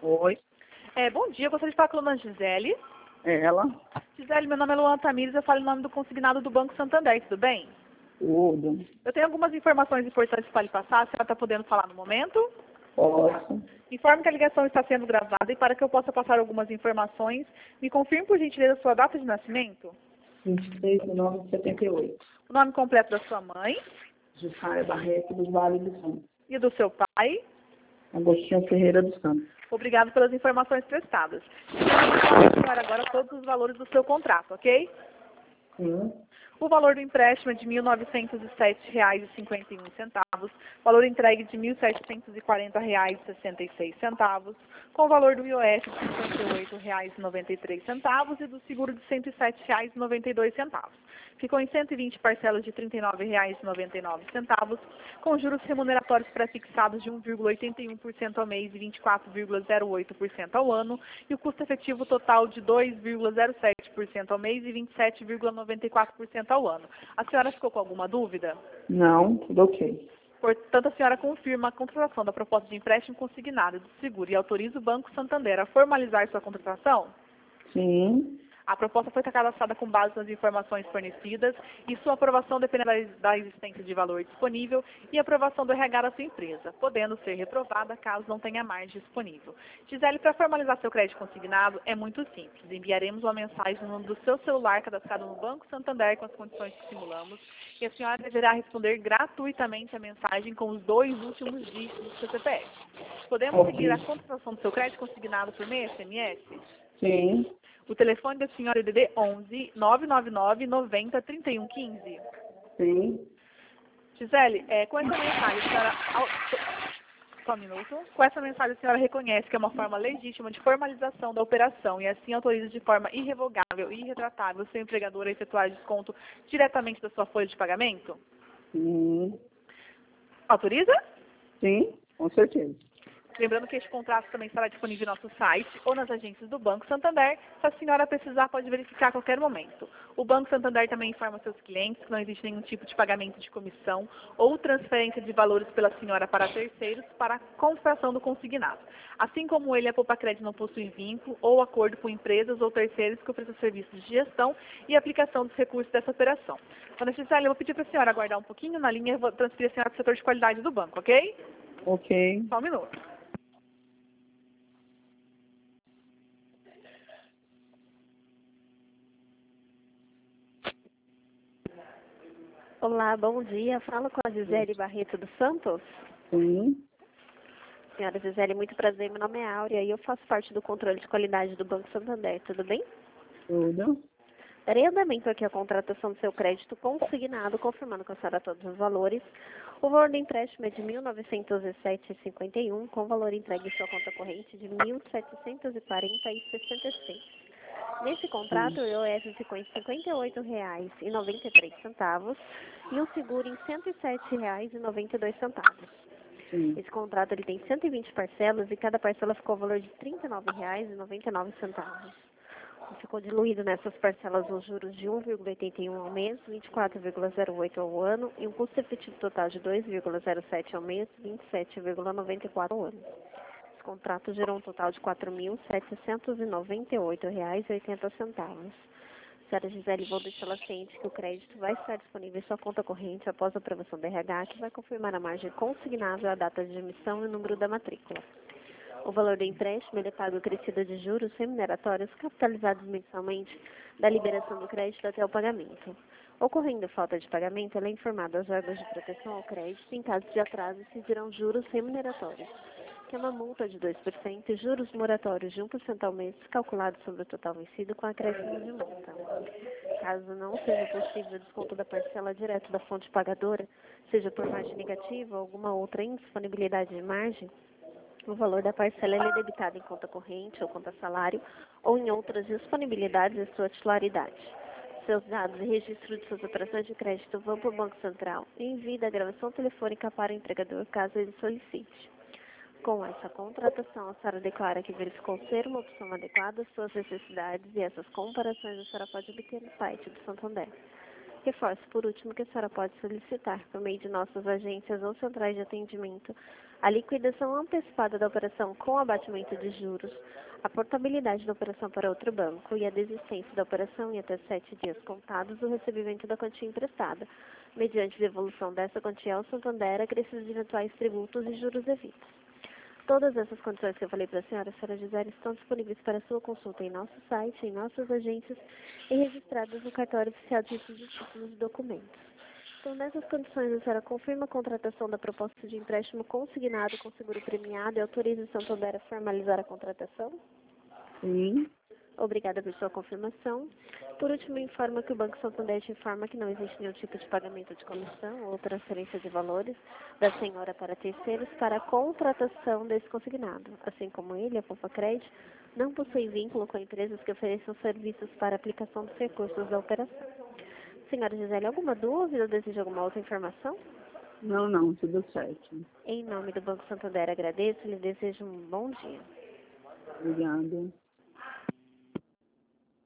Oi, Bom dia, eu gostaria de falar com a dona Gisele. é ela? Gisele, meu nome é Luana Tamires, eu falo em nome do consignado do Banco Santander, tudo bem? Tudo. Eu tenho algumas informações importantes para lhe passar, a senhora está podendo falar no momento? Posso? Informe que a ligação está sendo gravada e para que eu possa passar algumas informações, me confirme por gentileza a sua data de nascimento, 23.978. o nome completo da sua mãe Jussara Barreto do Vale do Santos. e do seu pai. Agostinho Ferreira dos Santos. Obrigado pelas informações prestadas. Eu vou falar para a senhora agora todos os valores do seu contrato, ok? Sim. O valor do empréstimo é de R$ 1.907,51, valor entregue de R$ 1.740,66, com o valor do IOF de R$ 58,93 e do seguro de R$ 107,92. Ficou em 120 parcelas de R$ 39,99, com juros remuneratórios pré-fixados de 1,81% ao mês e 24,08% ao ano, e o custo efetivo total de 2,07% ao mês e 27,94% ao ano. A senhora ficou com alguma dúvida? Não, tudo ok. Portanto, a senhora confirma a contratação da proposta de empréstimo consignado do seguro e autoriza o Banco Santander a formalizar sua contratação? Sim. A proposta foi cadastrada com base nas informações fornecidas e sua aprovação depende da existência de valor disponível e aprovação do RH da sua empresa, podendo ser reprovada caso não tenha margem disponível. Gisele, para formalizar seu crédito consignado é muito simples. Enviaremos uma mensagem no nome do seu celular cadastrado no Banco Santander com as condições que simulamos e a senhora deverá responder gratuitamente a mensagem com os 2 últimos dígitos do seu CPF. Podemos seguir a Ok. contratação do seu crédito consignado por meio SMS? Sim. O telefone da senhora é DDD 11 999 90 31 15. Sim. Gisele, com essa mensagem, a senhora... Só um minuto. Com essa mensagem, a senhora reconhece que é uma forma legítima de formalização da operação e assim autoriza de forma irrevogável e irretratável o seu empregador a efetuar desconto diretamente da sua folha de pagamento? Sim. Autoriza? Sim, com certeza. Lembrando que este contrato também estará disponível no nosso site ou nas agências do Banco Santander. Se a senhora precisar, pode verificar a qualquer momento. O Banco Santander também informa seus clientes que não existe nenhum tipo de pagamento de comissão ou transferência de valores pela senhora para terceiros para a compração do consignado. Assim como ele, a Poupa Crédito não possui vínculo ou acordo com empresas ou terceiros que ofereçam serviços de gestão e aplicação dos recursos dessa operação. Dona Gisele, eu vou pedir para a senhora aguardar um pouquinho na linha e vou transferir a senhora para o setor de qualidade do banco, ok? Ok. Só um minuto. Olá, bom dia. Falo com a Gisele Barreto dos Santos. Sim. Senhora Gisele, muito prazer. Meu nome é Áurea e eu faço parte do controle de qualidade do Banco Santander. Tudo bem? Tudo. Darei andamento aqui à contratação do seu crédito consignado, confirmando com a senhora todos os valores. O valor do empréstimo é de R$ 1.907,51, com valor entregue em sua conta corrente de R$ 1.740,66. Nesse contrato, o IOF ficou em R$ 58,93 e o seguro em R$ 107,92. Sim. Esse contrato ele tem 120 parcelas e cada parcela ficou ao valor de R$ 39,99. Ficou diluído nessas parcelas os juros de 1,81 ao mês, 24,08 ao ano e um custo efetivo total de 2,07 ao mês, 27,94 ao ano. Esse contrato gerou um total de R$ 4.798,80. Senhora Gisele, vou deixá-la ciente que o crédito vai estar disponível em sua conta corrente após a aprovação da RH, que vai confirmar a margem consignável, a data de emissão e o número da matrícula. O valor do empréstimo ele é pago acrescido de juros remuneratórios capitalizados mensalmente da liberação do crédito até o pagamento. Ocorrendo falta de pagamento, ela é informada aos órgãos de proteção ao crédito e, em caso de atraso, incidirão juros remuneratórios, que é uma multa de 2% e juros moratórios de 1% ao mês, calculados sobre o total vencido com acréscimo de multa. Caso não seja possível o desconto da parcela direto da fonte pagadora, seja por margem negativa ou alguma outra indisponibilidade de margem, o valor da parcela ele é debitado em conta corrente ou conta salário ou em outras disponibilidades de sua titularidade. Seus dados e registro de suas operações de crédito vão para o Banco Central e envie a gravação telefônica para o empregador caso ele solicite. Com essa contratação, a senhora declara que verificou ser uma opção adequada às suas necessidades e essas comparações a senhora pode obter no site do Santander. Reforço, por último, que a senhora pode solicitar, por meio de nossas agências ou centrais de atendimento, A liquidação antecipada da operação com abatimento de juros, a portabilidade da operação para outro banco e a desistência da operação em até 7 dias contados do recebimento da quantia emprestada, mediante devolução dessa quantia ao Santander acrescidos de eventuais tributos e juros devidos. Todas essas condições que eu falei para a senhora Gisele, estão disponíveis para sua consulta em nosso site, em nossas agências e registradas no cartório oficial de registro de títulos e documentos. Então, nessas condições, a senhora confirma a contratação da proposta de empréstimo consignado com seguro premiado e autoriza o Santander a formalizar a contratação? Sim. Obrigada por sua confirmação. Por último, informa que o Banco Santander te informa que não existe nenhum tipo de pagamento de comissão ou transferência de valores da senhora para terceiros para a contratação desse consignado. Assim como ele, a Poupa Crédito, não possui vínculo com empresas que ofereçam serviços para aplicação dos recursos da operação. Senhora Gisele, alguma dúvida ou deseja alguma outra informação? Não, tudo certo. Em nome do Banco Santander, agradeço e lhe desejo um bom dia. Obrigada.